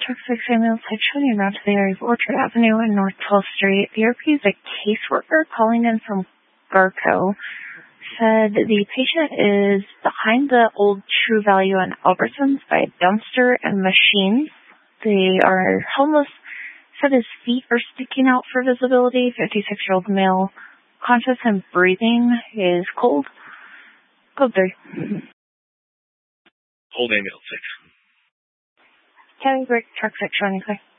Truck 6 ambulance had shown you around to the area of Orchard Avenue and North 12th Street. The RP is a caseworker calling in from Garco. Said the patient is behind the old True Value and Albertsons by a dumpster and machines. They are homeless. Said his feet are sticking out for visibility. 56-year-old male, conscious and breathing, is cold. Code 3. Hold ambulance 6. County Brick Truck 6 showing you clear.